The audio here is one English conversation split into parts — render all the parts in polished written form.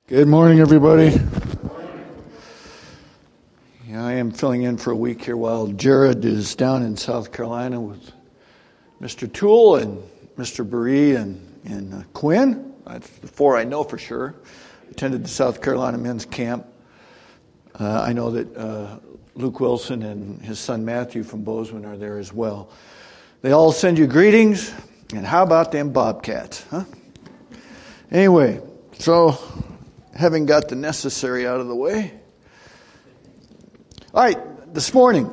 Good morning, everybody. Yeah, I am filling in for a week here while Jared is down in South Carolina with Mr. Toole and Mr. Buree and Quinn. That's the four I know for sure. Attended the South Carolina men's camp. I know that Luke Wilson and his son Matthew from Bozeman are there as well. They all send you greetings, and how about them Bobcats, huh? Anyway, so having got the necessary out of the way. All right, this morning,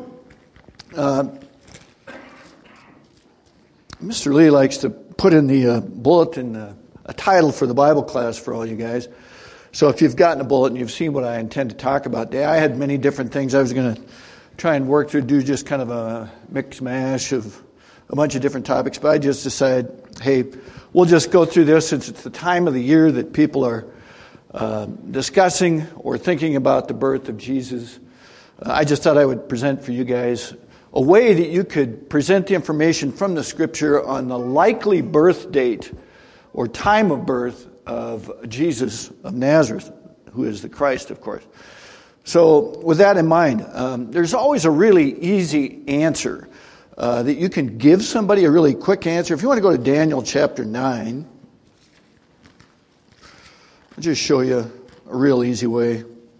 Mr. Lee likes to put in the bulletin a title for the Bible class for all you guys. So if you've gotten a bulletin, you've seen what I intend to talk about today. I had many different things I was going to try and work through, do just kind of a mix mash of a bunch of different topics, but I just decided, hey, we'll just go through this since it's the time of the year that people are discussing or thinking about the birth of Jesus. I just thought I would present for you guys a way that you could present the information from the Scripture on the likely birth date or time of birth of Jesus of Nazareth, who is the Christ, of course. So with that in mind, there's always a really easy answer that you can give somebody, a really quick answer. If you want to go to Daniel chapter 9, I'll just show you a real easy way.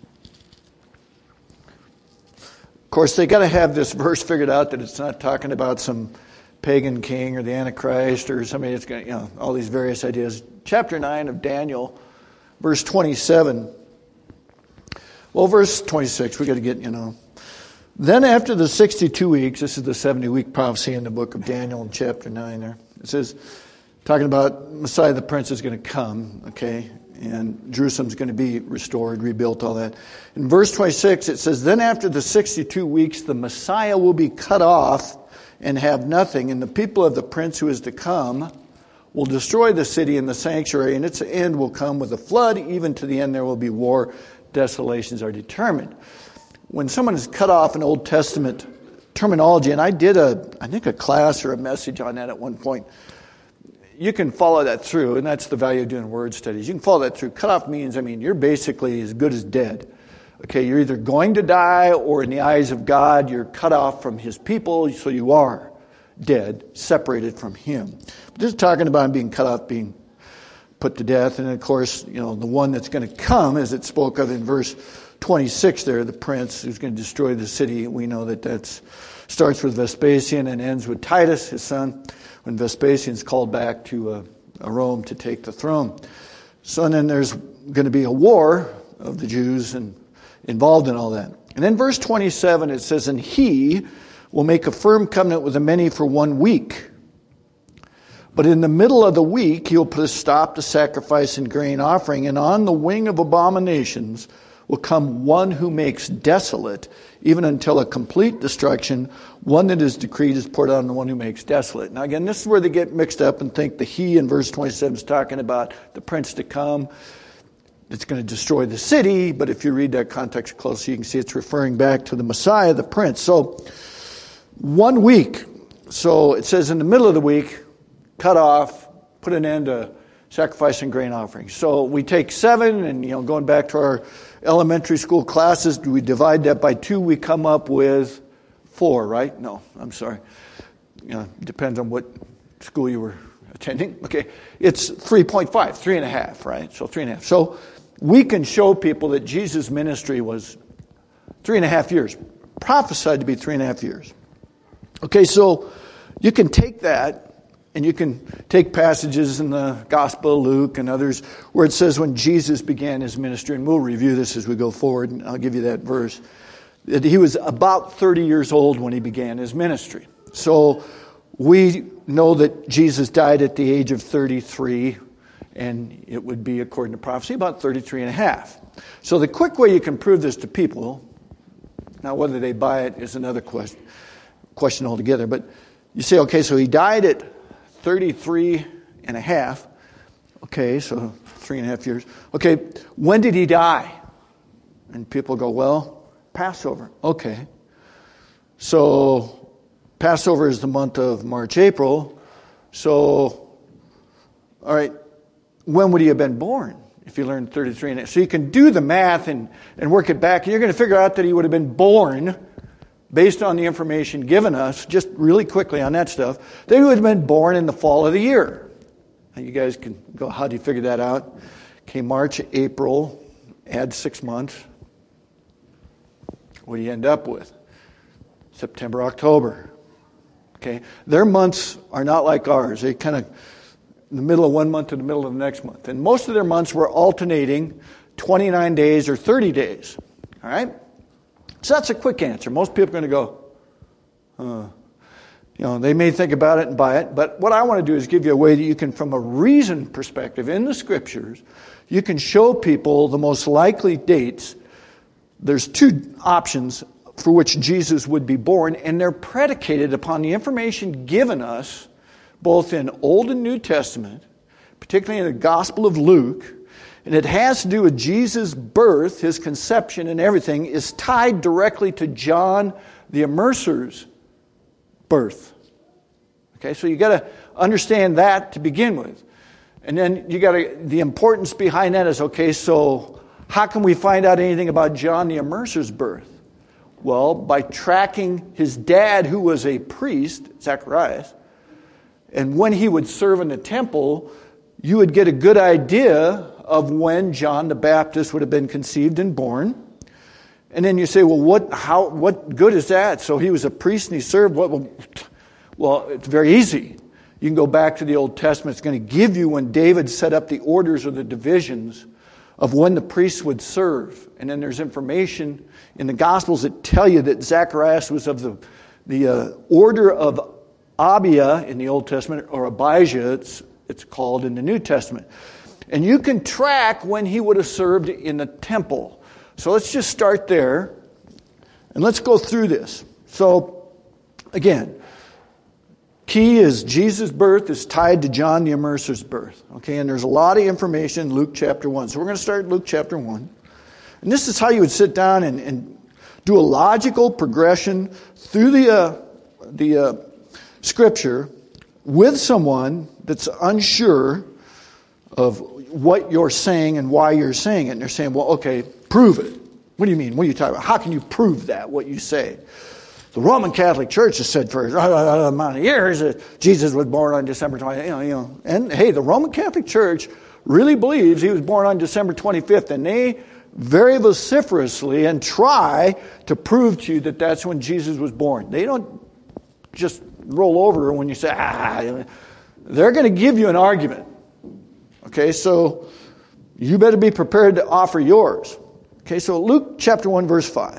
Of course, they got to have this verse figured out that it's not talking about some pagan king or the Antichrist or somebody that's going to, all these various ideas. Chapter 9 of Daniel, verse 27. Well, verse 26, we got to get, Then after the 62 weeks, this is the 70-week prophecy in the book of Daniel in chapter 9 there. It says, talking about Messiah the Prince is going to come, okay? And Jerusalem's going to be restored, rebuilt, all that. In verse 26, it says, Then after the 62 weeks, the Messiah will be cut off and have nothing, and the people of the Prince who is to come will destroy the city and the sanctuary, and its end will come with a flood. Even to the end there will be war. Desolations are determined. When someone is cut off in Old Testament terminology, and I did a class or a message on that at one point, you can follow that through, and that's the value of doing word studies. You can follow that through. Cut off means, you're basically as good as dead. Okay, you're either going to die, or in the eyes of God, you're cut off from His people, so you are dead, separated from Him. But this is talking about being cut off, being put to death, and of course, the one that's going to come, as it spoke of in verse 26 there, the prince who's going to destroy the city. We know that starts with Vespasian and ends with Titus, his son, when Vespasian's called back to Rome to take the throne. So then there's going to be a war of the Jews and involved in all that. And then verse 27, it says, And he will make a firm covenant with the many for 1 week. But in the middle of the week, he will put a stop to sacrifice and grain offering, and on the wing of abominations will come one who makes desolate, even until a complete destruction. One that is decreed is poured out on the one who makes desolate. Now again, this is where they get mixed up and think the he in verse 27 is talking about the prince to come. It's going to destroy the city, but if you read that context closely, you can see it's referring back to the Messiah, the prince. So 1 week. So it says in the middle of the week, cut off, put an end to sacrifice and grain offerings. So we take 7, and going back to our elementary school classes, we divide that by 2, we come up with 4, right? No, I'm sorry. Depends on what school you were attending. Okay, it's 3.5, 3.5, right? So 3.5. So we can show people that Jesus' ministry was 3.5 years, prophesied to be 3.5 years. Okay, so you can take that, and you can take passages in the Gospel of Luke and others where it says when Jesus began his ministry, and we'll review this as we go forward, and I'll give you that verse, that he was about 30 years old when he began his ministry. So we know that Jesus died at the age of 33, and it would be, according to prophecy, about 33 and a half. So the quick way you can prove this to people, now whether they buy it is another question altogether, but you say, okay, so he died at 33 and a half. Okay, so 3.5 years. Okay, when did he die? And people go, well, Passover. Okay. So Passover is the month of March, April. So, all right, when would he have been born? if you learn 33 and so you can do the math and work it back, and you're going to figure out that he would have been born, based on the information given us, just really quickly on that stuff, that he would have been born in the fall of the year. Now you guys can go, how do you figure that out? Okay, March, April, add 6 months. What do you end up with? September, October. Okay, their months are not like ours. They kind of in the middle of one month to the middle of the next month. And most of their months were alternating 29 days or 30 days. All right? So that's a quick answer. Most people are going to go, they may think about it and buy it. But what I want to do is give you a way that you can, from a reason perspective in the Scriptures, you can show people the most likely dates. There's 2 options for which Jesus would be born, and they're predicated upon the information given us both in Old and New Testament, particularly in the Gospel of Luke, and it has to do with Jesus' birth, his conception and everything is tied directly to John the Immerser's birth. Okay, so you got to understand that to begin with. And then you got to, the importance behind that is, okay, so how can we find out anything about John the Immerser's birth? Well, by tracking his dad, who was a priest, Zacharias, and when he would serve in the temple, you would get a good idea of when John the Baptist would have been conceived and born. And then you say, well, what good is that? So he was a priest and he served. Well, it's very easy. You can go back to the Old Testament. It's going to give you when David set up the orders or the divisions of when the priests would serve. And then there's information in the Gospels that tell you that Zacharias was of the order of Abia in the Old Testament, or Abijah, it's called in the New Testament. And you can track when he would have served in the temple. So let's just start there, and let's go through this. So, again, key is Jesus' birth is tied to John the Immerser's birth. Okay, and there's a lot of information in Luke chapter 1. So we're going to start Luke chapter 1. And this is how you would sit down and do a logical progression through the Scripture with someone that's unsure of what you're saying and why you're saying it. And they're saying, well, okay, prove it. What do you mean? What are you talking about? How can you prove that, what you say? The Roman Catholic Church has said for a amount of years that Jesus was born on December 20th. And hey, the Roman Catholic Church really believes he was born on December 25th. And they very vociferously and try to prove to you that that's when Jesus was born. They don't just roll over when you say, they're going to give you an argument. Okay, so you better be prepared to offer yours. Okay, so Luke chapter 1, verse 5.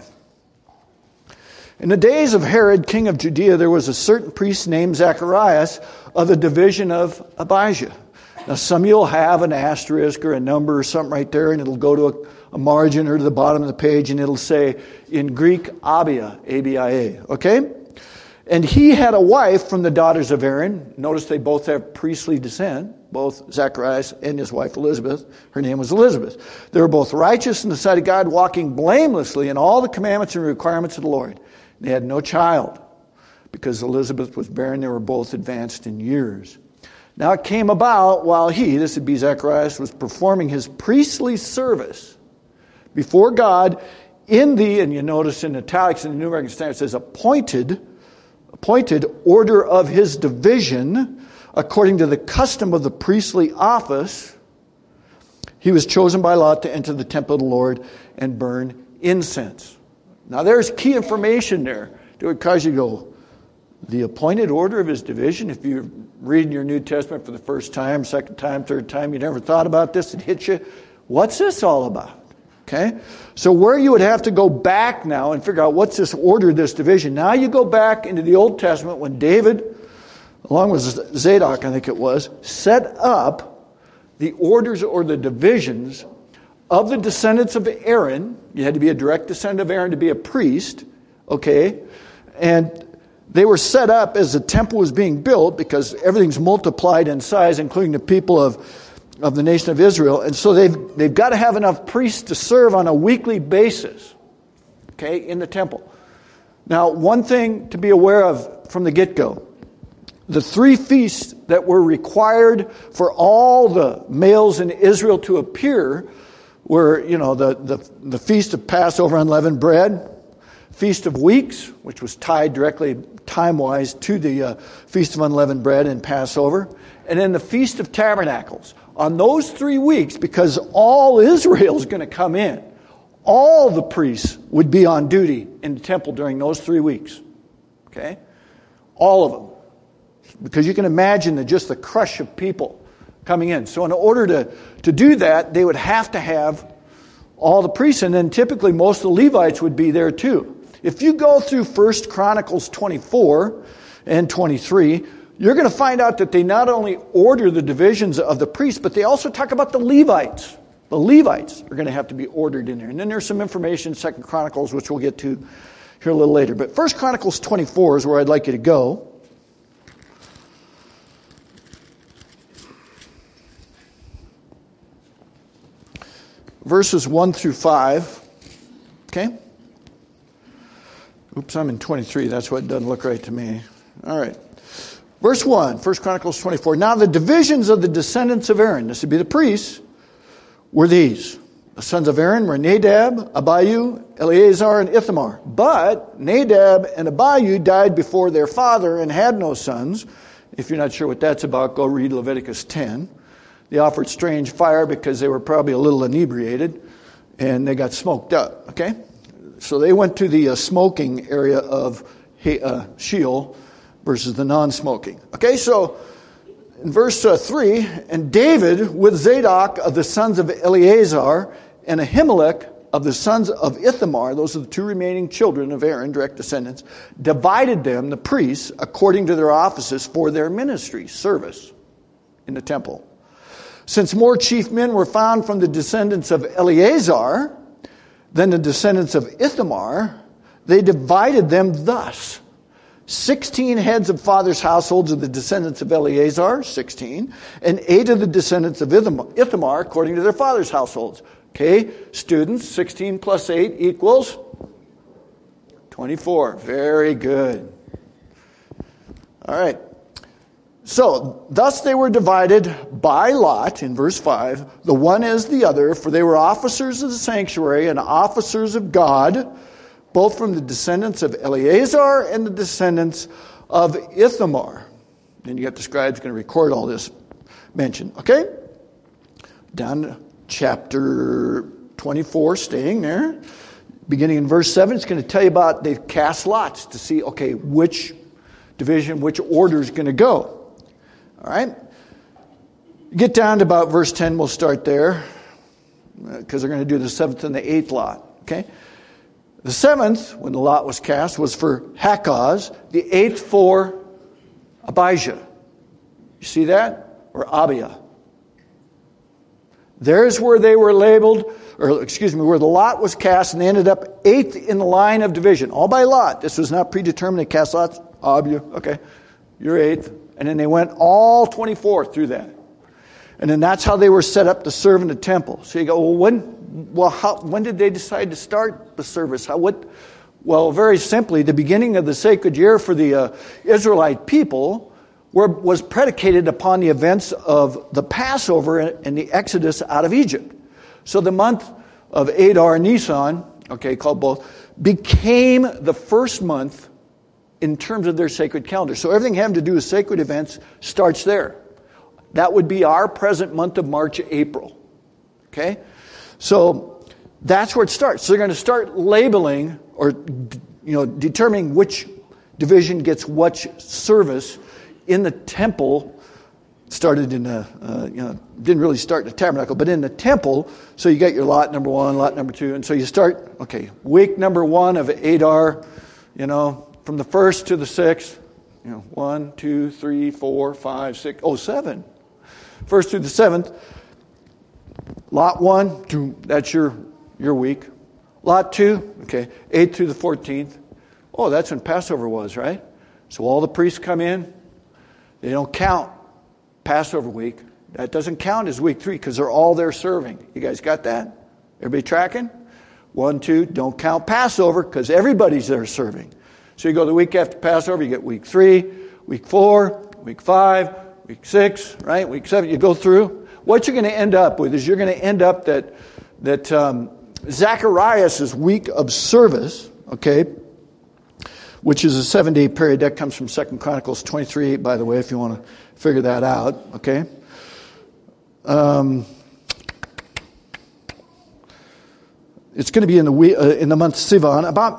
In the days of Herod, king of Judea, there was a certain priest named Zacharias of the division of Abijah. Now, some of you will have an asterisk or a number or something right there, and it'll go to a margin or to the bottom of the page, and it'll say, in Greek, Abia, A-B-I-A. Okay? And he had a wife from the daughters of Aaron. Notice they both have priestly descent, both Zacharias and his wife Elizabeth. Her name was Elizabeth. They were both righteous in the sight of God, walking blamelessly in all the commandments and requirements of the Lord. They had no child because Elizabeth was barren. They were both advanced in years. Now it came about while he, this would be Zacharias, was performing his priestly service before God in the, and you notice in italics in the New American Standard it says appointed order of his division, according to the custom of the priestly office, he was chosen by lot to enter the temple of the Lord and burn incense. Now there's key information there that would cause you to go, the appointed order of his division. If you're reading your New Testament for the first time, second time, third time, you never thought about this, it hits you. What's this all about? Okay? So where you would have to go back now and figure out what's this order, this division. Now you go back into the Old Testament when David, along with Zadok, I think it was, set up the orders or the divisions of the descendants of Aaron. You had to be a direct descendant of Aaron to be a priest. Okay? And they were set up as the temple was being built because everything's multiplied in size, including the people of the nation of Israel. And so they've got to have enough priests to serve on a weekly basis, okay, in the temple. Now, one thing to be aware of from the get-go, the 3 feasts that were required for all the males in Israel to appear were, the Feast of Passover Unleavened Bread, Feast of Weeks, which was tied directly time-wise to the Feast of Unleavened Bread and Passover, and then the Feast of Tabernacles. On those 3 weeks, because all Israel is going to come in, all the priests would be on duty in the temple during those 3 weeks. Okay? All of them. Because you can imagine just the crush of people coming in. So in order to do that, they would have to have all the priests, and then typically most of the Levites would be there too. If you go through 1 Chronicles 24 and 23, you're going to find out that they not only order the divisions of the priests, but they also talk about the Levites. The Levites are going to have to be ordered in there. And then there's some information in 2 Chronicles, which we'll get to here a little later. But 1 Chronicles 24 is where I'd like you to go. Verses 1 through 5. Okay? Oops, I'm in 23. That's what doesn't look right to me. All right. Verse 1, 1 Chronicles 24. Now the divisions of the descendants of Aaron, this would be the priests, were these. The sons of Aaron were Nadab, Abihu, Eleazar, and Ithamar. But Nadab and Abihu died before their father and had no sons. If you're not sure what that's about, go read Leviticus 10. They offered strange fire because they were probably a little inebriated, and they got smoked up. Okay? So they went to the smoking area of Sheol versus the non-smoking. Okay, so in verse 3, and David with Zadok of the sons of Eleazar and Ahimelech of the sons of Ithamar, those are the 2 remaining children of Aaron, direct descendants, divided them, the priests, according to their offices for their ministry, service in the temple. Since more chief men were found from the descendants of Eleazar than the descendants of Ithamar, they divided them thus. 16 heads of fathers' households of the descendants of Eleazar, 16, and 8 of the descendants of Ithamar, according to their fathers' households. Okay, students, 16 plus 8 equals 24. Very good. All right. So, thus they were divided by lot, in verse 5, the one as the other, for they were officers of the sanctuary and officers of God, both from the descendants of Eleazar and the descendants of Ithamar. Then you got the scribes going to record all this mention. Okay? Down to chapter 24, staying there. Beginning in verse 7, it's going to tell you about they cast lots to see, okay, which division, which order is going to go. All right? Get down to about verse 10, we'll start there, because they're going to do the 7th and the 8th lot. Okay? The 7th, when the lot was cast, was for Hakaz. The 8th for Abijah. You see that? Or Abiah. There's where they were labeled, where the lot was cast, and they ended up 8th in the line of division. All by lot. This was not predetermined. They cast lots. Abiah, okay, you're 8th. And then they went all 24 through that. And then that's how they were set up to serve in the temple. So you go, when did they decide to start the service? Well, very simply, the beginning of the sacred year for the Israelite people was predicated upon the events of the Passover and the Exodus out of Egypt. So the month of Adar, Nisan, okay, called both, became the first month in terms of their sacred calendar. So everything having to do with sacred events starts there. That would be our present month of March, April. Okay? So that's where it starts. So they're going to start labeling or determining which division gets what service in the temple. Started in didn't really start in the tabernacle, but in the temple. So you got your lot number 1, lot number 2, and so you start, okay, week number 1 of Adar, from the 1st to the 6th, 1, 2, 3, 4, 5, 6, 7. 1st through the 7th. Lot 1, that's your week. Lot 2, okay, 8th through the 14th. Oh, that's when Passover was, right? So all the priests come in. They don't count Passover week. That doesn't count as week 3 because they're all there serving. You guys got that? Everybody tracking? 1, 2, don't count Passover because everybody's there serving. So you go the week after Passover, you get week 3, week 4, week 5, week 6, right? Week 7, you go through. What you're going to end up with is you're going to end up that Zacharias' week of service, okay, which is a 7-day period. That comes from 2 Chronicles 23, by the way, if you want to figure that out, okay? It's going to be in the month Sivan, about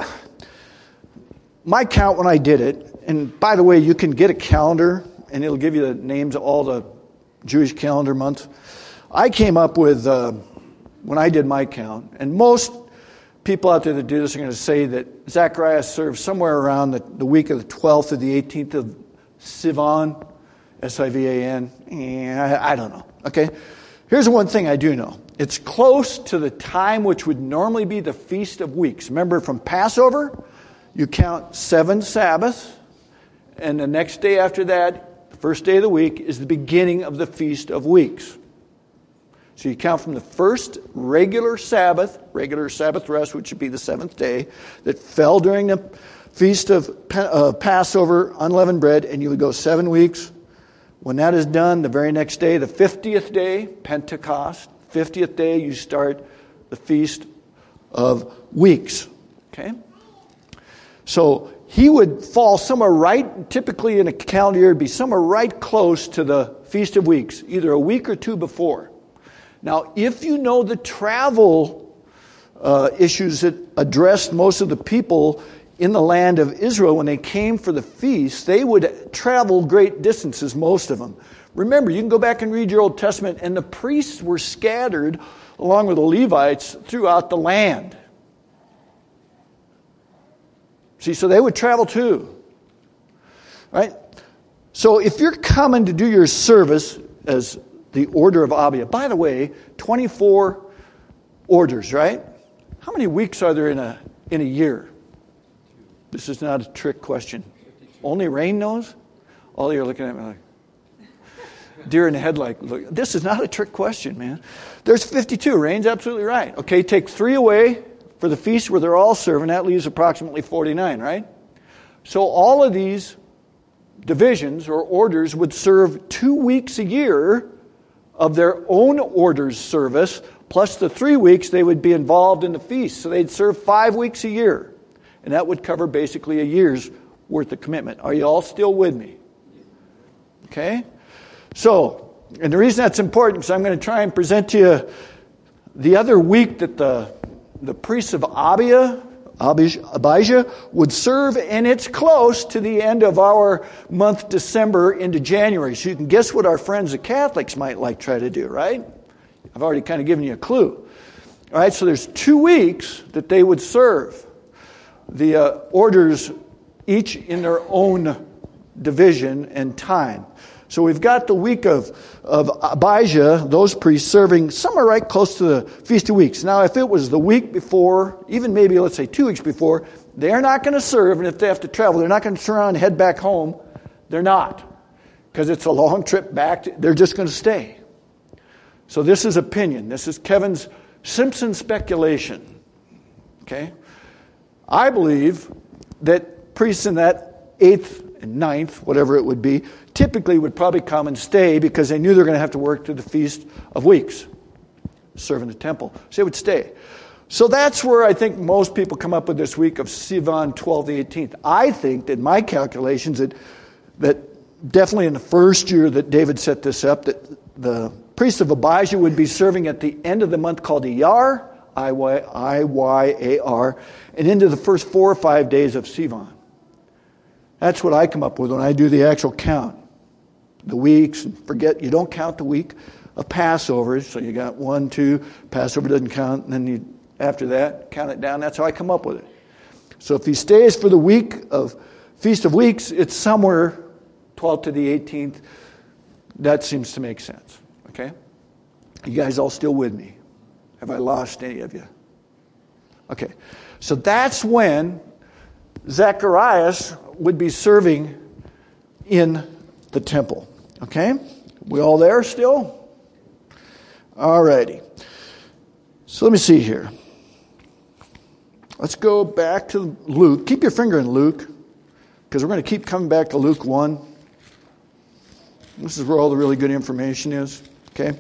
my count when I did it, and by the way, you can get a calendar, and it'll give you the names of all the Jewish calendar months. I came up with, when I did my count, and most people out there that do this are going to say that Zacharias served somewhere around the week of the 12th or the 18th of Sivan, S-I-V-A-N. I don't know, okay? Here's the one thing I do know. It's close to the time which would normally be the Feast of Weeks. Remember, from Passover, you count 7 Sabbaths, and the next day after that, the first day of the week, is the beginning of the Feast of Weeks. So you count from the first regular Sabbath rest, which would be the 7th day, that fell during the Feast of Passover, unleavened bread, and you would go 7 weeks. When that is done, the very next day, the 50th day, Pentecost, 50th day, you start the Feast of Weeks. Okay? So he would fall somewhere right, typically in a calendar year, it'd be somewhere right close to the Feast of Weeks, either a week or two before. Now, if you know the travel issues that addressed most of the people in the land of Israel when they came for the feast, they would travel great distances, most of them. Remember, you can go back and read your Old Testament, and the priests were scattered along with the Levites throughout the land. See, so they would travel too. Right? So if you're coming to do your service as the order of Abia, by the way, 24 orders, right? How many weeks are there in a year? This is not a trick question. Only Rain knows? All you're looking at me like, deer in the headlight. Look, this is not a trick question, man. There's 52. Rain's absolutely right. Okay, take 3 away for the feast where they're all serving. That leaves approximately 49, right? So all of these divisions or orders would serve 2 weeks a year of their own orders service, plus the 3 weeks they would be involved in the feast. So they'd serve 5 weeks a year. And that would cover basically a year's worth of commitment. Are you all still with me? Okay? So, and the reason that's important is I'm going to try and present to you the other week that the priests of Abijah would serve, and it's close to the end of our month December into January. So you can guess what our friends the Catholics might like try to do, right? I've already kind of given you a clue. All right, so there's 2 weeks that they would serve. The orders each in their own division and time. So we've got the week of Abijah, those priests serving somewhere right close to the Feast of Weeks. Now, if it was the week before, even maybe let's say 2 weeks before, they're not going to serve, and if they have to travel, they're not going to turn around and head back home. They're not, because it's a long trip back. They're just going to stay. So this is opinion. This is Kevin's Simpson speculation. Okay? I believe that priests in that 8th and 9th, whatever it would be, typically would probably come and stay because they knew they were going to have to work to the Feast of Weeks, serve in the temple. So they would stay. So that's where I think most people come up with this week of Sivan 12 to 18th. I think that my calculations that definitely in the first year that David set this up, that the priests of Abijah would be serving at the end of the month called Iyar, I-Y-A-R, and into the first 4 or 5 days of Sivan. That's what I come up with when I do the actual count. The weeks, and forget, you don't count the week of Passover, so you got 1, 2, Passover doesn't count, and then after that, count it down. That's how I come up with it. So if he stays for the week of Feast of Weeks, it's somewhere 12th to the 18th. That seems to make sense. Okay? You guys all still with me? Have I lost any of you? Okay. So that's when Zacharias would be serving in the temple. Okay? We all there still? All righty. So let me see here. Let's go back to Luke. Keep your finger in Luke, because we're going to keep coming back to Luke 1. This is where all the really good information is. Okay?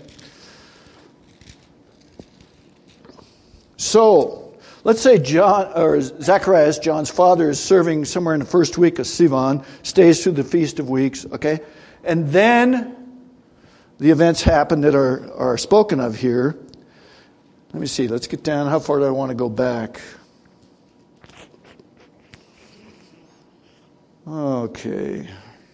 So, let's say Zacharias, John's father, is serving somewhere in the first week of Sivan, stays through the Feast of Weeks, okay? And then the events happen that are spoken of here. Let me see, let's get down. How far do I want to go back? Okay.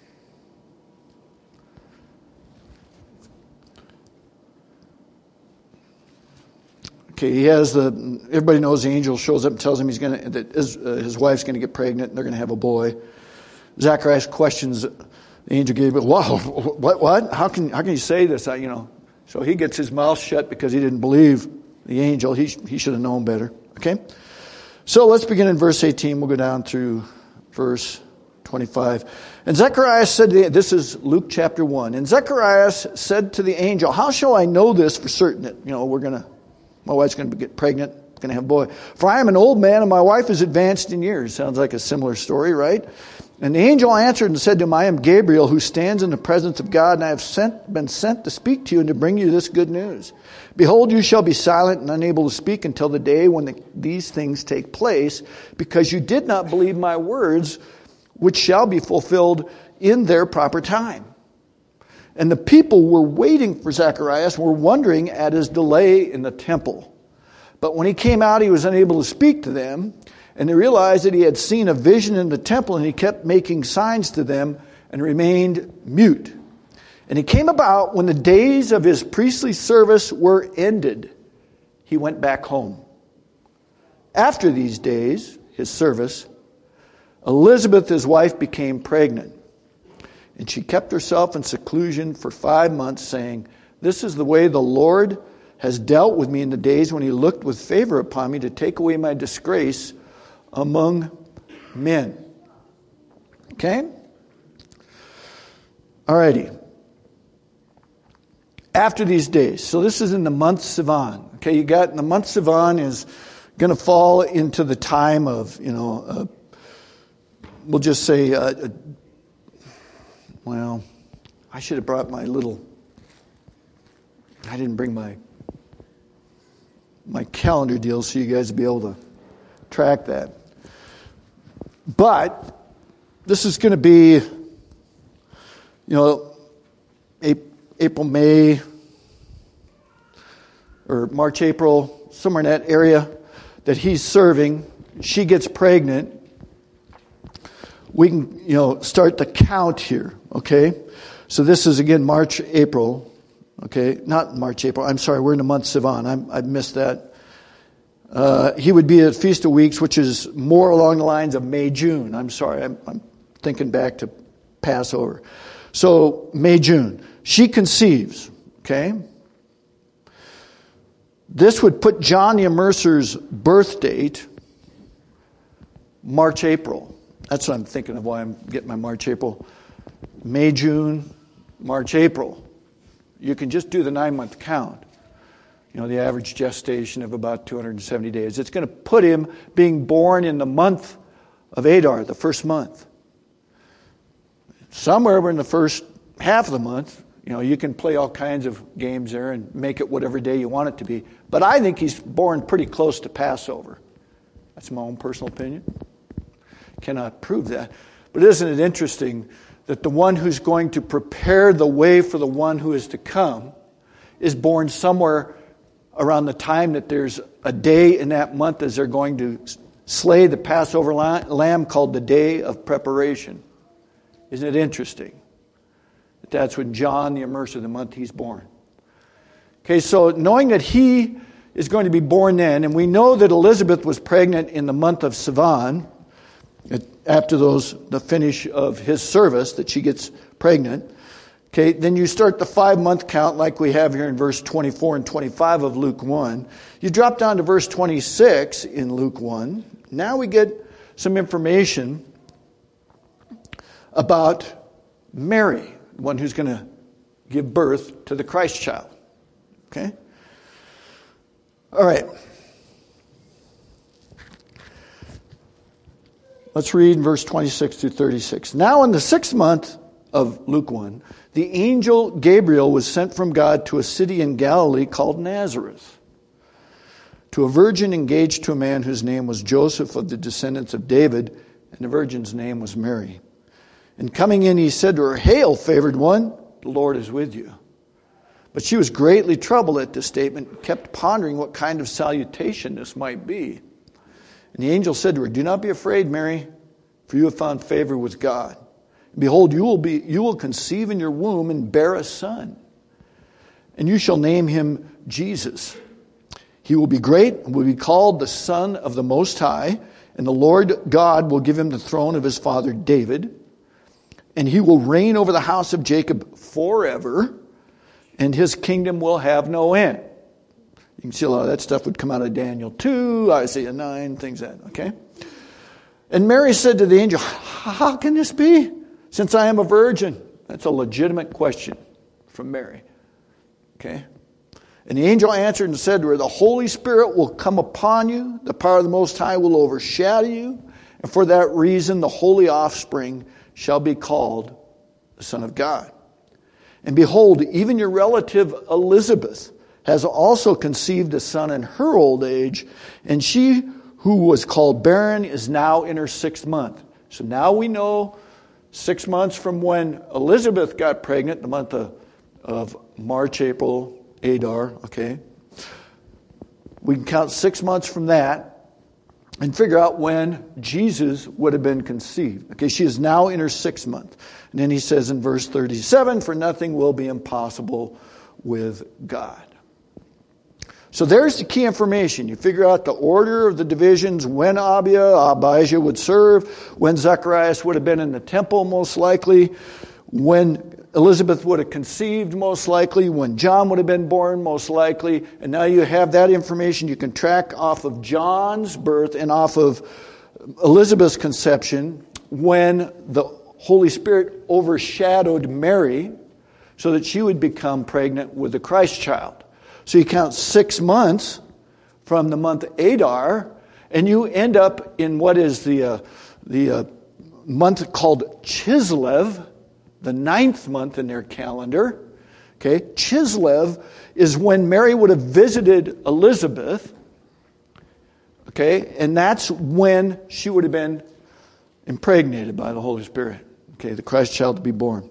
Okay, he has everybody knows the angel shows up and tells him that his wife's going to get pregnant and they're going to have a boy. Zacharias questions the angel Gabriel. Wow, what? How can you say this? So he gets his mouth shut because he didn't believe the angel. He should have known better. Okay, so let's begin in verse 18. We'll go down through verse 25. And Zacharias said this is Luke chapter 1. And Zacharias said to the angel, "How shall I know this for certain that my wife's going to get pregnant, going to have a boy? For I am an old man and my wife is advanced in years." Sounds like a similar story, right? And the angel answered and said to him, "I am Gabriel, who stands in the presence of God, and I have been sent to speak to you and to bring you this good news. Behold, you shall be silent and unable to speak until the day when these things take place, because you did not believe my words, which shall be fulfilled in their proper time." And the people were waiting for Zacharias, were wondering at his delay in the temple. But when he came out, he was unable to speak to them. And they realized that he had seen a vision in the temple, and he kept making signs to them and remained mute. And it came about when the days of his priestly service were ended, he went back home. After these days, his service, Elizabeth, his wife, became pregnant. And she kept herself in seclusion for 5 months, saying, "This is the way the Lord has dealt with me in the days when he looked with favor upon me to take away my disgrace among men." Okay? Alrighty. After these days. So this is in the month Sivan. Okay, you got in the month Sivan is going to fall into the time of, we'll just say, I should have brought I didn't bring my calendar deal so you guys would be able to track that. But this is going to be, April, May, or March, April, somewhere in that area that he's serving. She gets pregnant. We can, start the count here, okay? So this is, again, March, April, okay? Not March, April. I'm sorry, we're in the month Sivan. I missed that. He would be at Feast of Weeks, which is more along the lines of May, June. I'm sorry, I'm thinking back to Passover. So, May, June. She conceives, okay? This would put John the Immerser's birth date, March, April. That's what I'm thinking of why I'm getting my March, April. May, June, March, April. You can just do the 9-month count. The average gestation of about 270 days. It's going to put him being born in the month of Adar, the first month. Somewhere in the first half of the month, you can play all kinds of games there and make it whatever day you want it to be. But I think he's born pretty close to Passover. That's my own personal opinion. Cannot prove that. But isn't it interesting that the one who's going to prepare the way for the one who is to come is born somewhere around the time that there's a day in that month as they're going to slay the Passover lamb called the Day of Preparation. Isn't it interesting? That's when John the Immerser, the month he's born. Okay, so knowing that he is going to be born then, and we know that Elizabeth was pregnant in the month of Sivan, after the finish of his service, that she gets pregnant. Okay, then you start the 5-month count like we have here in verse 24 and 25 of Luke 1. You drop down to verse 26 in Luke 1. Now we get some information about Mary, the one who's going to give birth to the Christ child. Okay? All right. Let's read verse 26 through 36. Now in the 6th month of Luke 1, the angel Gabriel was sent from God to a city in Galilee called Nazareth, to a virgin engaged to a man whose name was Joseph of the descendants of David, and the virgin's name was Mary. And coming in, he said to her, "Hail, favored one, the Lord is with you." But she was greatly troubled at this statement and kept pondering what kind of salutation this might be. And the angel said to her, "Do not be afraid, Mary, for you have found favor with God. And behold, you will conceive in your womb and bear a son. And you shall name him Jesus. He will be great and will be called the Son of the Most High. And the Lord God will give him the throne of his father David. And he will reign over the house of Jacob forever. And his kingdom will have no end." You can see a lot of that stuff would come out of Daniel 2, Isaiah 9, things like that, okay? And Mary said to the angel, "How can this be, since I am a virgin?" That's a legitimate question from Mary, okay? And the angel answered and said to her, "The Holy Spirit will come upon you, the power of the Most High will overshadow you, and for that reason the holy offspring shall be called the Son of God. And behold, even your relative Elizabeth has also conceived a son in her old age, and she who was called barren is now in her 6th month." So now we know 6 months from when Elizabeth got pregnant, the month of March, April, Adar, okay? We can count 6 months from that and figure out when Jesus would have been conceived. Okay, she is now in her 6th month. And then he says in verse 37, "For nothing will be impossible with God." So there's the key information. You figure out the order of the divisions, when Abijah would serve, when Zacharias would have been in the temple most likely, when Elizabeth would have conceived most likely, when John would have been born most likely. And now you have that information. You can track off of John's birth and off of Elizabeth's conception when the Holy Spirit overshadowed Mary so that she would become pregnant with the Christ child. So you count 6 months from the month Adar, and you end up in what is the month called Chislev, the 9th month in their calendar. Okay, Chislev is when Mary would have visited Elizabeth. Okay, and that's when she would have been impregnated by the Holy Spirit. Okay, the Christ child to be born.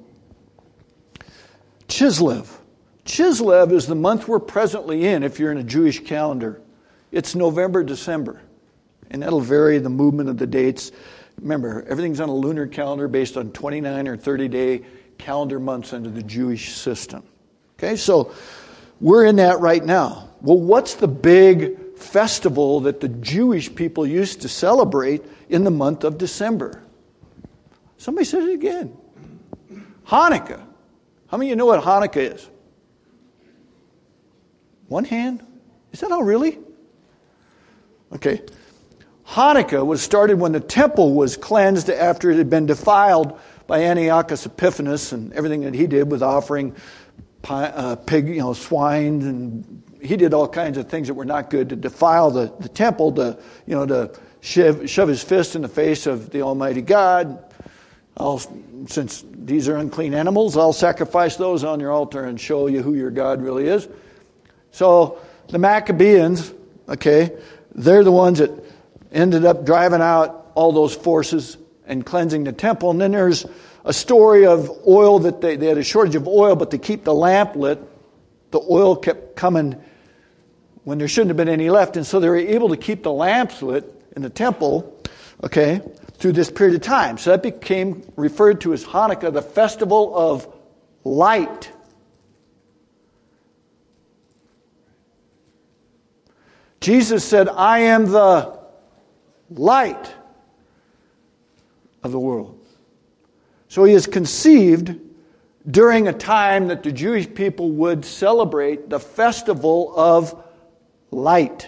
Chislev. Chislev is the month we're presently in if you're in a Jewish calendar. It's November, December. And that'll vary the movement of the dates. Remember, everything's on a lunar calendar based on 29 or 30-day calendar months under the Jewish system. Okay, so we're in that right now. Well, what's the big festival that the Jewish people used to celebrate in the month of December? Somebody said it again. Hanukkah. How many of you know what Hanukkah is? One hand? Is that all really? Okay. Hanukkah was started when the temple was cleansed after it had been defiled by Antiochus Epiphanes and everything that he did with offering swine, and he did all kinds of things that were not good to defile the temple, to shove his fist in the face of the Almighty God. Since these are unclean animals, I'll sacrifice those on your altar and show you who your God really is. So the Maccabeans, okay, they're the ones that ended up driving out all those forces and cleansing the temple. And then there's a story of oil that they had a shortage of oil, but to keep the lamp lit, the oil kept coming when there shouldn't have been any left. And so they were able to keep the lamps lit in the temple, okay, through this period of time. So that became referred to as Hanukkah, the festival of light. Jesus said, "I am the light of the world." So he is conceived during a time that the Jewish people would celebrate the festival of light.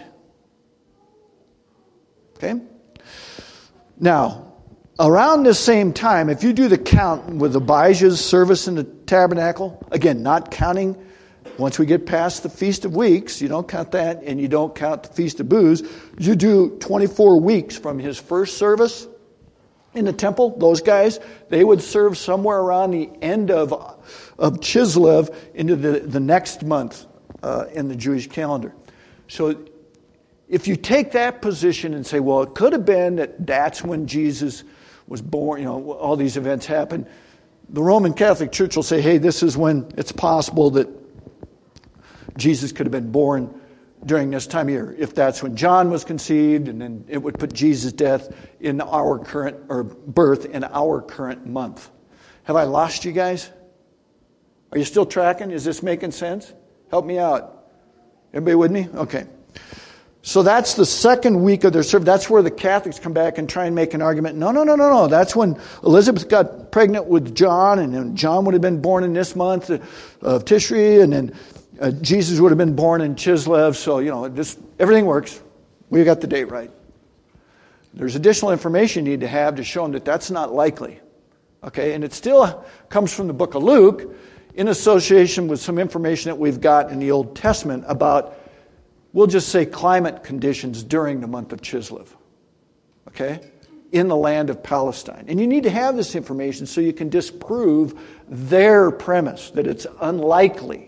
Okay? Now, around this same time, if you do the count with Abijah's service in the tabernacle, again, not counting once we get past the Feast of Weeks, you don't count that, and you don't count the Feast of Booths, you do 24 weeks from his first service in the temple, those guys, they would serve somewhere around the end of Chislev into the next month in the Jewish calendar. So if you take that position and say, well, it could have been that that's when Jesus was born, all these events happened, the Roman Catholic Church will say, hey, this is when it's possible that Jesus could have been born during this time of year. If that's when John was conceived, and then it would put Jesus' death in our current, or birth in our current month. Have I lost you guys? Are you still tracking? Is this making sense? Help me out. Everybody with me? Okay. So that's the second week of their service. That's where the Catholics come back and try and make an argument. No. That's when Elizabeth got pregnant with John, and then John would have been born in this month of Tishri, and then Jesus would have been born in Chislev. So, everything works. We got the date right. There's additional information you need to have to show them that that's not likely. Okay, and it still comes from the book of Luke in association with some information that we've got in the Old Testament about, we'll just say, climate conditions during the month of Chislev. Okay? In the land of Palestine. And you need to have this information so you can disprove their premise that it's unlikely.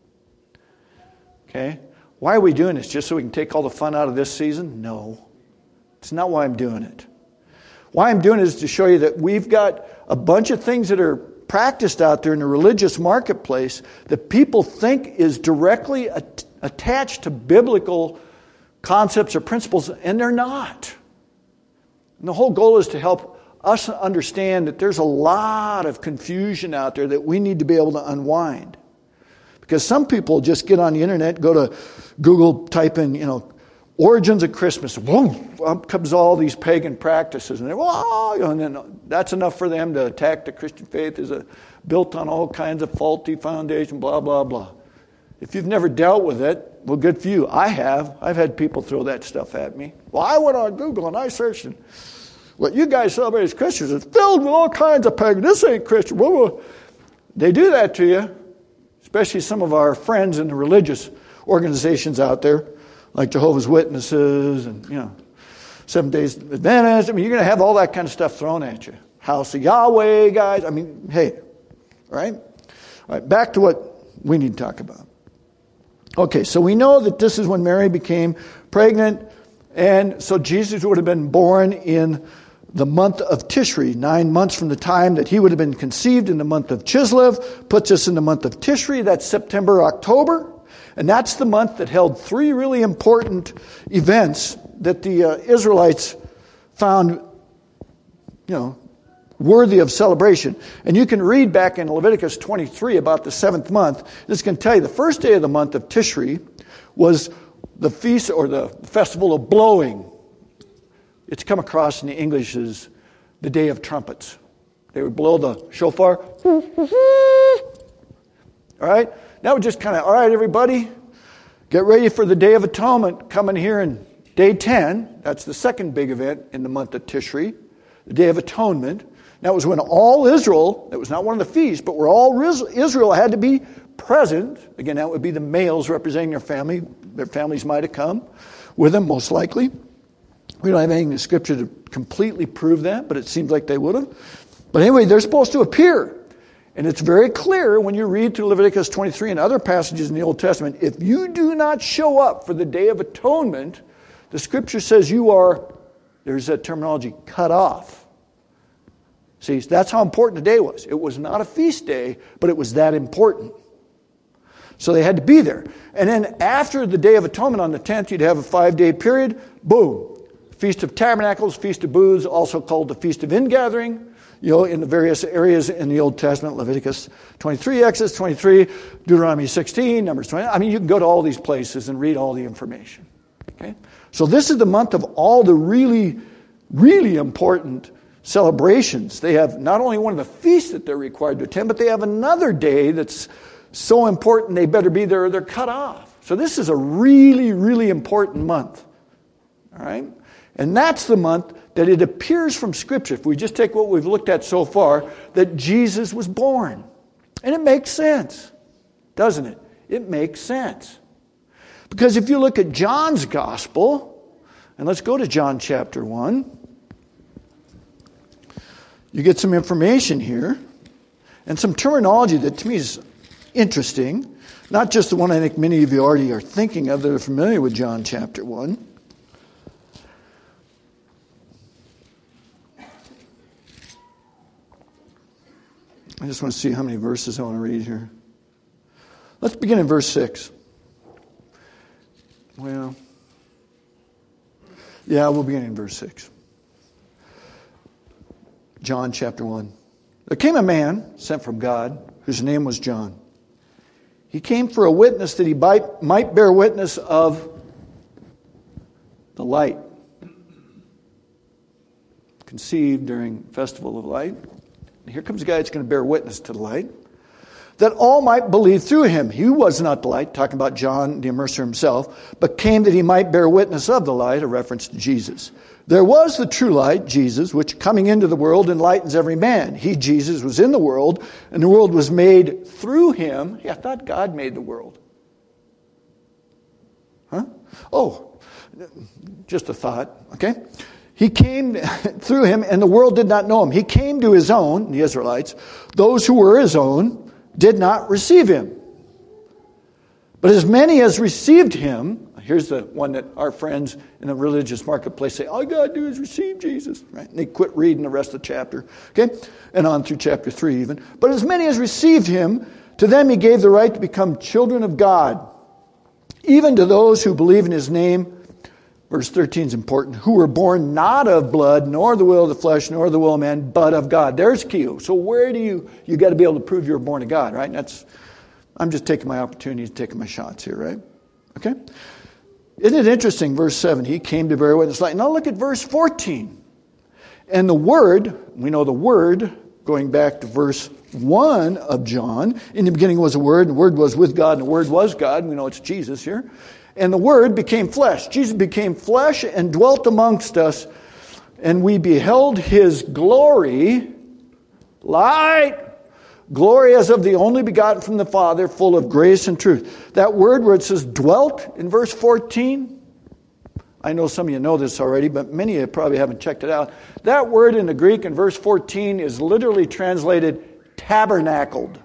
Okay? Why are we doing this? Just so we can take all the fun out of this season? No. It's not why I'm doing it. Why I'm doing it is to show you that we've got a bunch of things that are practiced out there in the religious marketplace that people think is directly attached to biblical concepts or principles, and they're not. And the whole goal is to help us understand that there's a lot of confusion out there that we need to be able to unwind. Because some people just get on the internet, go to Google, type in, origins of Christmas. Boom, up comes all these pagan practices. And and then that's enough for them to attack the Christian faith as built on all kinds of faulty foundation, blah, blah, blah. If you've never dealt with it, well, good for you. I have. I've had people throw that stuff at me. Well, I went on Google and I searched, and what you guys celebrate as Christians is filled with all kinds of pagan. This ain't Christian. They do that to you. Especially some of our friends in the religious organizations out there, like Jehovah's Witnesses and, Seventh Days Adventists. You're going to have all that kind of stuff thrown at you. House of Yahweh guys. Hey, all right? All right, back to what we need to talk about. Okay, so we know that this is when Mary became pregnant, and so Jesus would have been born in the month of Tishri, 9 months from the time that he would have been conceived in the month of Chislev, puts us in the month of Tishri, that's September, October. And that's the month that held 3 really important events that the Israelites found, worthy of celebration. And you can read back in Leviticus 23 about the 7th month. This can tell you the first day of the month of Tishri was the feast or the festival of blowing. It's come across in the English as the Day of Trumpets. They would blow the shofar. All right? That would just kind of, all right, everybody, get ready for the Day of Atonement coming here in day 10. That's the second big event in the month of Tishri, the Day of Atonement. That was when all Israel, it was not one of the feasts, but where all Israel had to be present. Again, that would be the males representing their family. Their families might have come with them, most likely. We don't have anything in Scripture to completely prove that, but it seems like they would have. But anyway, they're supposed to appear. And it's very clear when you read through Leviticus 23 and other passages in the Old Testament, if you do not show up for the Day of Atonement, the Scripture says you are, there's that terminology, cut off. See, that's how important the day was. It was not a feast day, but it was that important. So they had to be there. And then after the Day of Atonement on the 10th, you'd have a 5-day period. Boom. Feast of Tabernacles, Feast of Booths, also called the Feast of Ingathering, in the various areas in the Old Testament, Leviticus 23, Exodus 23, Deuteronomy 16, Numbers 20. You can go to all these places and read all the information. Okay? So this is the month of all the really, really important celebrations. They have not only one of the feasts that they're required to attend, but they have another day that's so important they better be there or they're cut off. So this is a really, really important month. All right? And that's the month that it appears from Scripture, if we just take what we've looked at so far, that Jesus was born. And it makes sense, doesn't it? It makes sense. Because if you look at John's Gospel, and let's go to John chapter 1. you get some information here and some terminology that to me is interesting. Not just the one I think many of you already are thinking of that are familiar with John chapter 1. I just want to see how many verses I want to read here. Let's begin in verse 6. Well, yeah, we'll begin in verse 6. John chapter 1. There came a man sent from God whose name was John. He came for a witness that he might bear witness of the light. Conceived during Festival of Light. And here comes a guy that's going to bear witness to the light. That all might believe through him. He was not the light, talking about John the immerser himself, but came that he might bear witness of the light, a reference to Jesus. There was the true light, Jesus, which coming into the world enlightens every man. He, Jesus, was in the world, and the world was made through him. Yeah, I thought God made the world. Huh? Oh, just a thought, okay? He came through him, and the world did not know him. He came to his own, the Israelites. Those who were his own did not receive him. But as many as received him, here's the one that our friends in the religious marketplace say, all you got to do is receive Jesus. Right? And they quit reading the rest of the chapter. Okay? And on through chapter 3 even. But as many as received him, to them he gave the right to become children of God. Even to those who believe in his name, verse 13 is important, who were born not of blood, nor the will of the flesh, nor the will of man, but of God. There's key. So where do you got to be able to prove you're born of God, right? And I'm just taking my opportunities, taking my shots here, right? Okay? Isn't it interesting, verse 7, he came to bear witness light. Now look at verse 14. And the Word, we know the Word, going back to verse 1 of John, in the beginning was a Word, and the Word was with God, and the Word was God. We know it's Jesus here. And the Word became flesh. Jesus became flesh and dwelt amongst us, and we beheld his glory, light, glory as of the only begotten from the Father, full of grace and truth. That word where it says dwelt in verse 14, I know some of you know this already, but many of you probably haven't checked it out. That word in the Greek in verse 14 is literally translated tabernacled.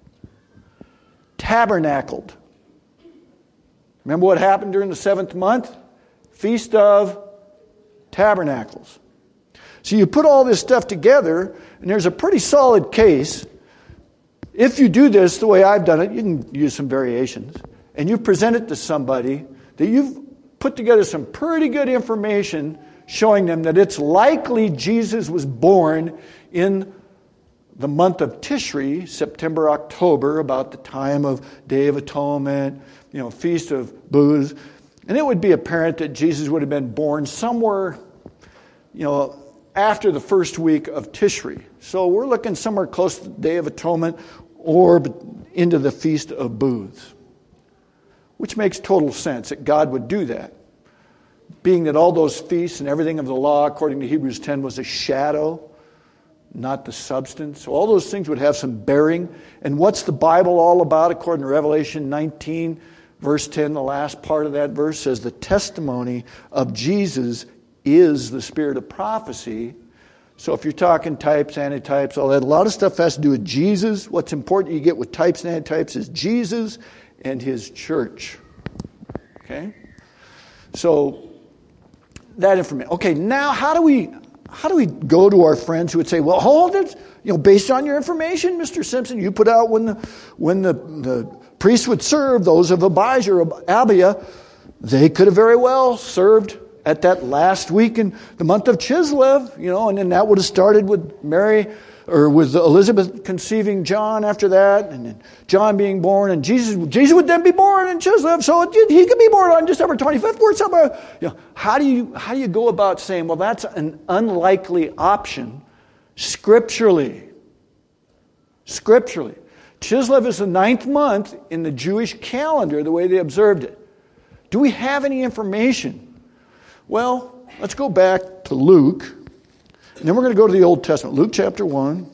Tabernacled. Remember what happened during the 7th month? Feast of Tabernacles. So you put all this stuff together, and there's a pretty solid case. If you do this the way I've done it, you can use some variations, and you present it to somebody that you've put together some pretty good information showing them that it's likely Jesus was born in the month of Tishri, September, October, about the time of Day of Atonement, Feast of Booths. And it would be apparent that Jesus would have been born somewhere, after the first week of Tishri. So we're looking somewhere close to the Day of Atonement or into the Feast of Booths, which makes total sense that God would do that, being that all those feasts and everything of the law, according to Hebrews 10, was a shadow, not the substance. So all those things would have some bearing. And what's the Bible all about, according to Revelation 19, verse 10, the last part of that verse says, the testimony of Jesus is the spirit of prophecy. So if you're talking types, antitypes, all that, a lot of stuff has to do with Jesus. What's important you get with types and antitypes is Jesus and his church. Okay? So that information. Okay, now how do we go to our friends who would say, well, hold it, based on your information, Mr. Simpson, you put out when the priests would serve, those of Abijah or Abiah, they could have very well served at that last week in the month of Chislev, and then that would have started with Mary, or with Elizabeth conceiving John after that, and then John being born, and Jesus would then be born in Chislev, so he could be born on December 25th. Or somewhere. How do you go about saying, well, that's an unlikely option scripturally? Scripturally. Chislev is the 9th month in the Jewish calendar, the way they observed it. Do we have any information? Well, let's go back to Luke, and then we're going to go to the Old Testament. Luke chapter 1.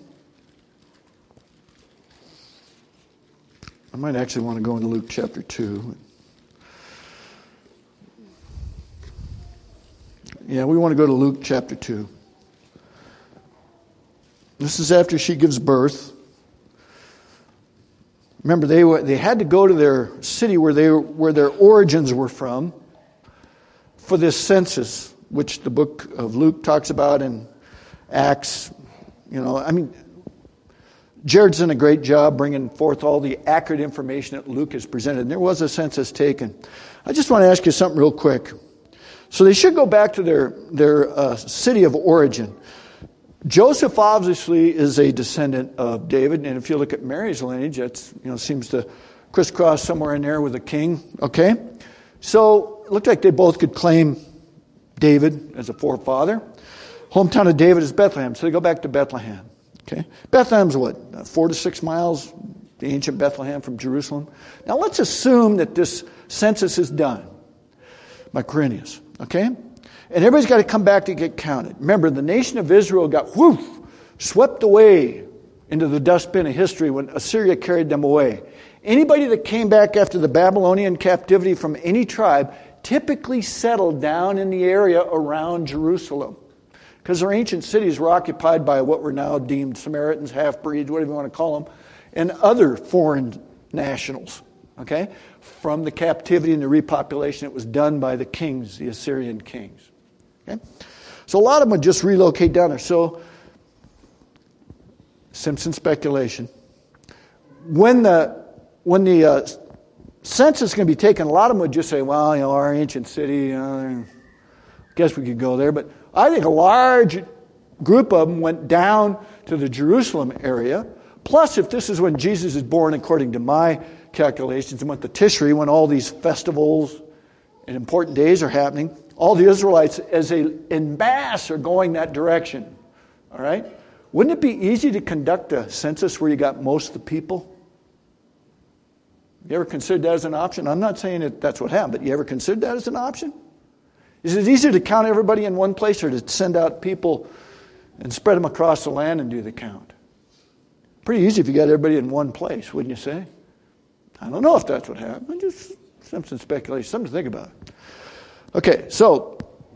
I might actually want to go into Luke chapter 2. Yeah, we want to go to Luke chapter 2. This is after she gives birth. Remember, they had to go to their city where their origins were from for this census, which the book of Luke talks about in Acts. Jared's done a great job bringing forth all the accurate information that Luke has presented. And there was a census taken. I just want to ask you something real quick. So they should go back to their city of origin. Joseph obviously is a descendant of David, and if you look at Mary's lineage, that seems to crisscross somewhere in there with a king. Okay, so it looked like they both could claim David as a forefather. Hometown of David is Bethlehem, so they go back to Bethlehem. Okay, Bethlehem's what, 4 to 6 miles, the ancient Bethlehem from Jerusalem. Now let's assume that this census is done by Quirinius. Okay. And everybody's got to come back to get counted. Remember, the nation of Israel got swept away into the dustbin of history when Assyria carried them away. Anybody that came back after the Babylonian captivity from any tribe typically settled down in the area around Jerusalem, because their ancient cities were occupied by what were now deemed Samaritans, half-breeds, whatever you want to call them, and other foreign nationals. Okay? From the captivity and the repopulation that was done by the kings, the Assyrian kings. Okay? So a lot of them would just relocate down there. So, Simpson speculation. When the census is going to be taken, a lot of them would just say, well, our ancient city, I guess we could go there. But I think a large group of them went down to the Jerusalem area. Plus, if this is when Jesus is born, according to my calculations, the month of Tishri, when all these festivals and important days are happening, all the Israelites, as en masse, are going that direction. All right? Wouldn't it be easy to conduct a census where you got most of the people? You ever considered that as an option? I'm not saying that that's what happened, but you ever considered that as an option? Is it easier to count everybody in one place or to send out people and spread them across the land and do the count? Pretty easy if you got everybody in one place, wouldn't you say? I don't know if that's what happened. Just some speculation, something to think about. Okay, so,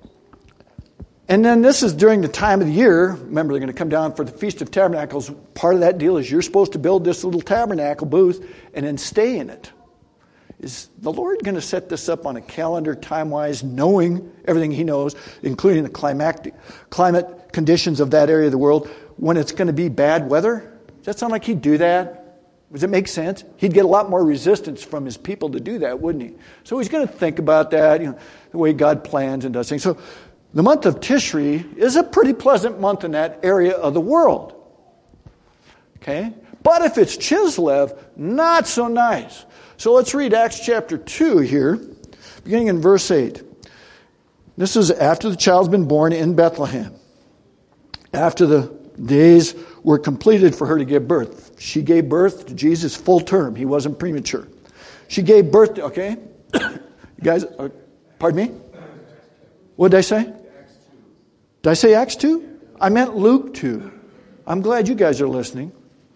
and then this is during the time of the year. Remember, they're going to come down for the Feast of Tabernacles. Part of that deal is you're supposed to build this little tabernacle booth and then stay in it. Is the Lord going to set this up on a calendar, time-wise, knowing everything He knows, including the climate conditions of that area of the world, when it's going to be bad weather? Does that sound like He'd do that? Does it make sense? He'd get a lot more resistance from His people to do that, wouldn't He? So He's going to think about that, the way God plans and does things. So the month of Tishri is a pretty pleasant month in that area of the world. Okay? But if it's Chislev, not so nice. So let's read Acts chapter 2 here, beginning in verse 8. This is after the child's been born in Bethlehem. After the days were completed for her to give birth. She gave birth to Jesus full term. He wasn't premature. She gave birth to, okay? You guys, pardon me? What did I say? Did I say Acts 2? I meant Luke 2. I'm glad you guys are listening.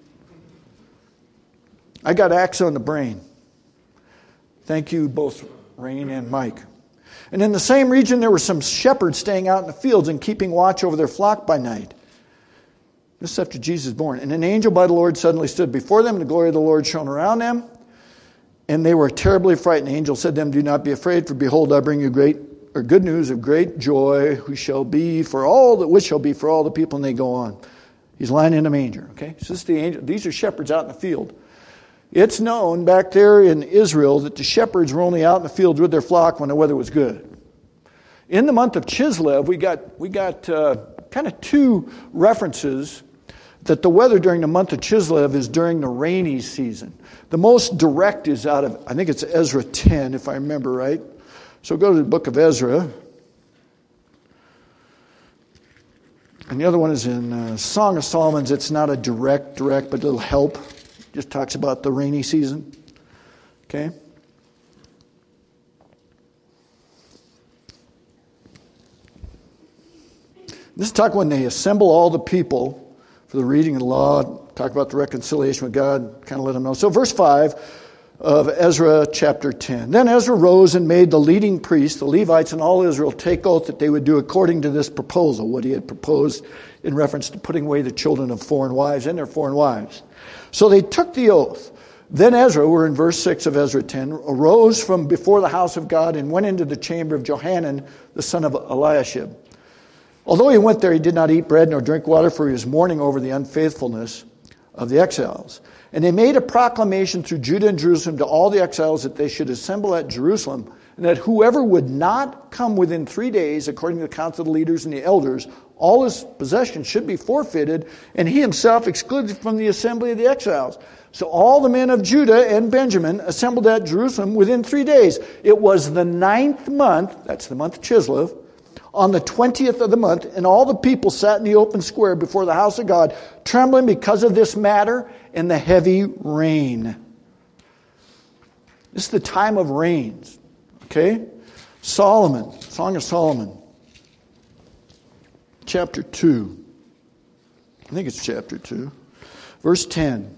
I got Acts on the brain. Thank you both, Rain and Mike. And in the same region there were some shepherds staying out in the fields and keeping watch over their flock by night. This is after Jesus was born. And an angel by the Lord suddenly stood before them, and the glory of the Lord shone around them. And they were terribly frightened. The angel said to them, do not be afraid, for behold, I bring you good news of great joy, which shall be for all the people. And they go on. He's lying in a manger. Okay, so this is the angel. These are shepherds out in the field. It's known back there in Israel that the shepherds were only out in the fields with their flock when the weather was good. In the month of Chislev, we got kind of two references that the weather during the month of Chislev is during the rainy season. The most direct is out of, I think it's Ezra 10, if I remember right. So go to the book of Ezra. And the other one is in Song of Solomon. It's not a direct, but it'll help. It just talks about the rainy season. Okay? This is talk when they assemble all the people for the reading of the law, talk about the reconciliation with God, kind of let them know. So verse 5, of Ezra chapter 10. Then Ezra rose and made the leading priests, the Levites, and all Israel take oath that they would do according to this proposal, what he had proposed in reference to putting away the children of foreign wives and their foreign wives. So they took the oath. Then Ezra, we're in verse 6 of Ezra 10, arose from before the house of God and went into the chamber of Johanan, the son of Eliashib. Although he went there, he did not eat bread nor drink water, for he was mourning over the unfaithfulness of the exiles. And they made a proclamation through Judah and Jerusalem to all the exiles that they should assemble at Jerusalem, and that whoever would not come within 3 days, according to the council of the leaders and the elders, all his possessions should be forfeited, and he himself excluded from the assembly of the exiles. So all the men of Judah and Benjamin assembled at Jerusalem within 3 days. It was the 9th month, that's the month of Chislev, on the 20th of the month, and all the people sat in the open square before the house of God, trembling because of this matter and the heavy rain. This is the time of rains. Okay? Solomon, Song of Solomon, chapter 2. I think it's chapter 2. Verse 10.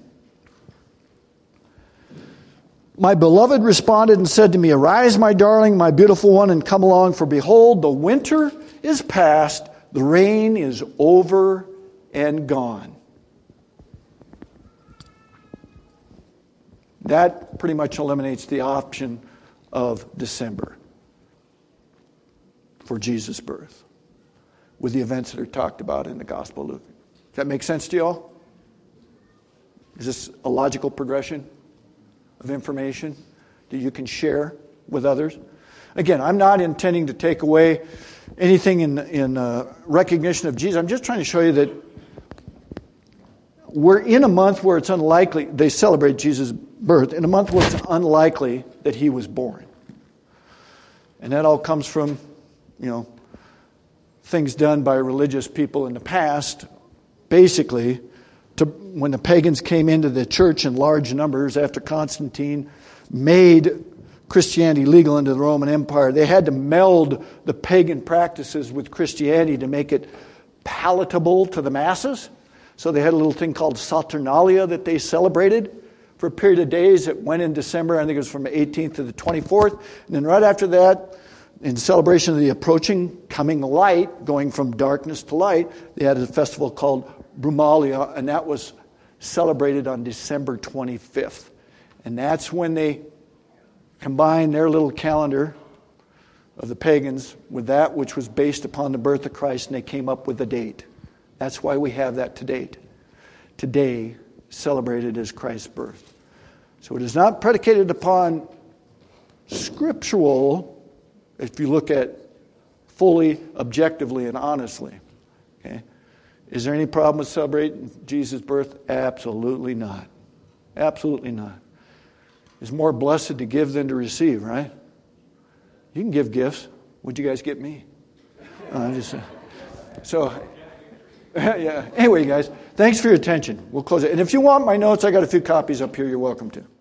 My beloved responded and said to me, arise, my darling, my beautiful one, and come along, for behold, the winter is past, the rain is over and gone. That pretty much eliminates the option of December for Jesus' birth, with the events that are talked about in the Gospel of Luke. Does that make sense to you all? Is this a logical progression of information that you can share with others? Again, I'm not intending to take away anything in recognition of Jesus. I'm just trying to show you that we're in a month where it's unlikely, they celebrate Jesus' birth, in a month where it's unlikely that he was born. And that all comes from, things done by religious people in the past, basically, when the pagans came into the church in large numbers after Constantine made Christianity legal into the Roman Empire. They had to meld the pagan practices with Christianity to make it palatable to the masses. So they had a little thing called Saturnalia that they celebrated for a period of days. It went in December. I think it was from the 18th to the 24th. And then right after that, in celebration of the approaching coming light, going from darkness to light, they had a festival called Brumalia, and that was celebrated on December 25th. And that's when they combined their little calendar of the pagans with that which was based upon the birth of Christ, and they came up with a date. That's why we have that to date. Today, celebrated as Christ's birth. So it is not predicated upon scriptural, if you look at fully, objectively, and honestly. Okay? Is there any problem with celebrating Jesus' birth? Absolutely not. Absolutely not. It's more blessed to give than to receive, right? You can give gifts. Would you guys get me? Yeah. Anyway, guys, thanks for your attention. We'll close it. And if you want my notes, I got a few copies up here you're welcome to.